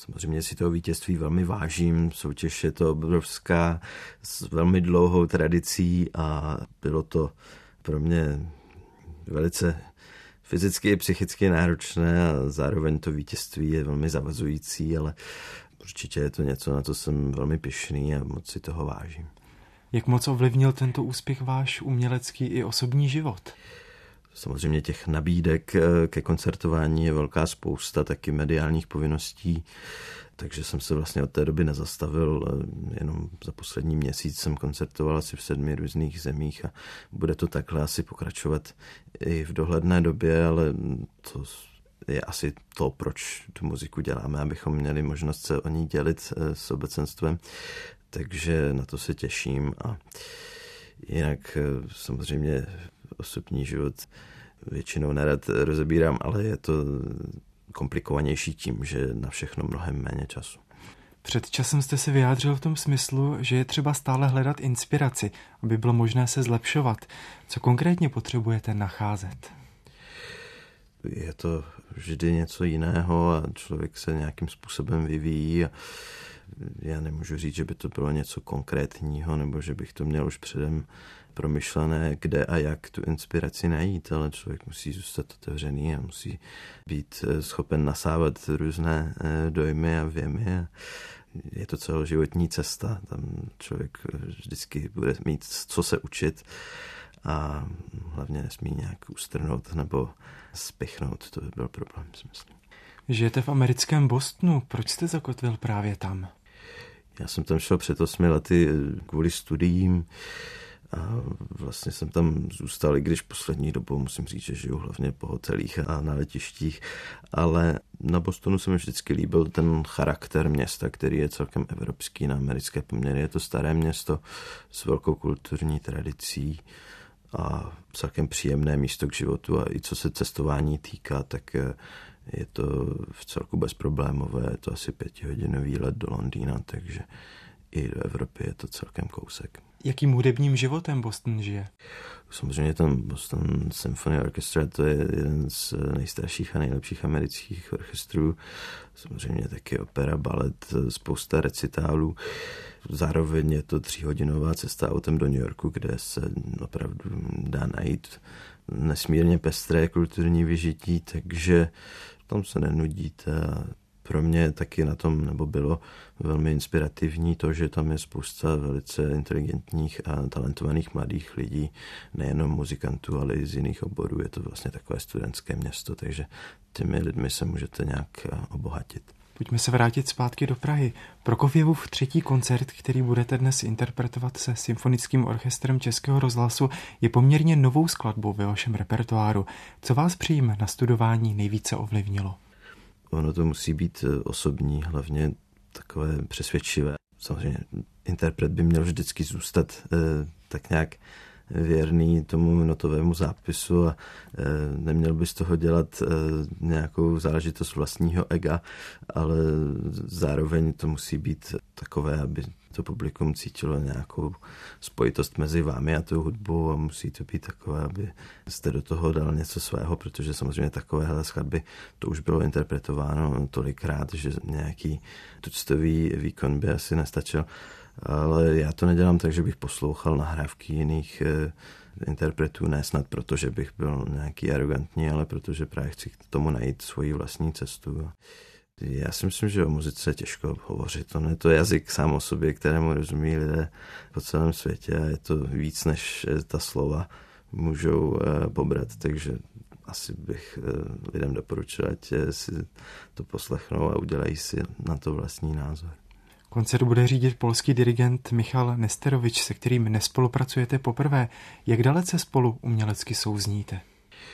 Samozřejmě si toho vítězství velmi vážím. Soutěž je to obrovská s velmi dlouhou tradicí a bylo to pro mě velice fyzicky i psychicky náročné a zároveň to vítězství je velmi zavazující, ale určitě je to něco, na co jsem velmi pyšný a moc si toho vážím. Jak moc ovlivnil tento úspěch váš umělecký i osobní život? Samozřejmě těch nabídek ke koncertování je velká spousta, taky mediálních povinností, takže jsem se vlastně od té doby nezastavil, jenom za poslední měsíc jsem koncertoval asi v 7 různých zemích a bude to takhle asi pokračovat i v dohledné době, ale to je asi to, proč tu muziku děláme, abychom měli možnost se o ní dělit s obecenstvem, takže na to se těším a jinak samozřejmě osobní život většinou nerad rozebírám, ale je to komplikovanější tím, že na všechno mnohem méně času. Před časem jste se vyjádřil v tom smyslu, že je třeba stále hledat inspiraci, aby bylo možné se zlepšovat. Co konkrétně potřebujete nacházet? Je to vždy něco jiného a člověk se nějakým způsobem vyvíjí a já nemůžu říct, že by to bylo něco konkrétního nebo že bych to měl už předem promyšlené, kde a jak tu inspiraci najít, ale člověk musí zůstat otevřený a musí být schopen nasávat různé dojmy a věmy. Je to celoživotní cesta, tam člověk vždycky bude mít co se učit a hlavně nesmí nějak ustrnout nebo spichnout, to by byl problém, myslím. Žijete v americkém Bostonu, proč jste zakotvil právě tam? Já jsem tam šel před 8 lety kvůli studiím a vlastně jsem tam zůstal, i když poslední dobou musím říct, že žiju hlavně po hotelích a na letištích, ale na Bostonu se mi vždycky líbil ten charakter města, který je celkem evropský na americké poměry. Je to staré město s velkou kulturní tradicí a celkem příjemné místo k životu a i co se cestování týká, tak je to v celku bezproblémové, je to asi 5hodinový let do Londýna, takže i do Evropy je to celkem kousek. Jakým hudebním životem Boston žije? Samozřejmě ten Boston Symphony Orchestra, to je jeden z nejstarších a nejlepších amerických orchestrů. Samozřejmě taky opera, balet, spousta recitálů. Zároveň je to 3hodinová cesta autem do New Yorku, kde se opravdu dá najít nesmírně pestré kulturní vyžití, takže tam se nenudíte. Pro mě taky na tom, nebo bylo velmi inspirativní to, že tam je spousta velice inteligentních a talentovaných mladých lidí, nejenom muzikantů, ale i z jiných oborů. Je to vlastně takové studentské město, takže těmi lidmi se můžete nějak obohatit. Pojďme se vrátit zpátky do Prahy. Prokofjevův 3. koncert, který budete dnes interpretovat se Symfonickým orchestrem Českého rozhlasu, je poměrně novou skladbou ve vašem repertoáru. Co vás při jím na studování nejvíce ovlivnilo? Ono to musí být osobní, hlavně takové přesvědčivé. Samozřejmě interpret by měl vždycky zůstat tak nějak věrný tomu notovému zápisu a neměl by z toho dělat nějakou záležitost vlastního ega, ale zároveň to musí být takové, aby to publikum cítilo nějakou spojitost mezi vámi a tou hudbou a musí to být takové, aby jste do toho dal něco svého, protože samozřejmě takovéhle skladby, to už bylo interpretováno tolikrát, že nějaký tuctový výkon by asi nestačil. Ale já to nedělám tak, že bych poslouchal nahrávky jiných interpretů, ne snad proto, že bych byl nějaký arrogantní, ale protože právě chci k tomu najít svoji vlastní cestu. Já si myslím, že o muzice je těžko hovořit. On je to jazyk sám o sobě, kterému rozumí lidé po celém světě a je to víc, než ta slova můžou pobrat, takže asi bych lidem doporučil, ať si to poslechnou a udělají si na to vlastní názor. Koncert bude řídit polský dirigent Michal Nesterovič, se kterým nespolupracujete poprvé. Jak dalece spolu umělecky souzníte?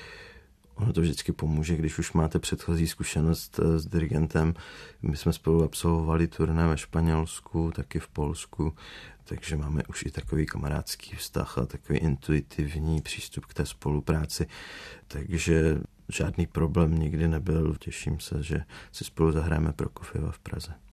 Ono to vždycky pomůže, když už máte předchozí zkušenost s dirigentem. My jsme spolu absolvovali turné ve Španělsku, taky v Polsku, takže máme už i takový kamarádský vztah a takový intuitivní přístup k té spolupráci. Takže žádný problém nikdy nebyl. Těším se, že si spolu zahráme Prokofjeva v Praze.